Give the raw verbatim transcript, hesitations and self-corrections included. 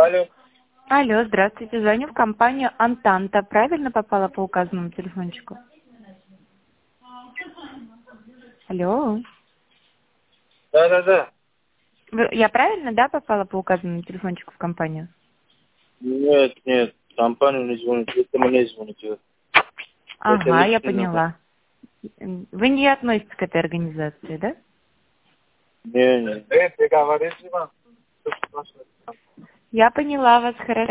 Алло. Алло, здравствуйте. Звоню в компанию «Антанта». Правильно попала по указанному телефончику? Алло. Да-да-да. Вы- Я правильно, да, попала по указанному телефончику в компанию? Нет, нет, компанию не звоните, это мне звоните. Это Ага, я личный номер. поняла. М, Вы не относитесь к этой организации, да? Не, не. Э, ты говоришь, Иван? Я поняла вас, хорошо.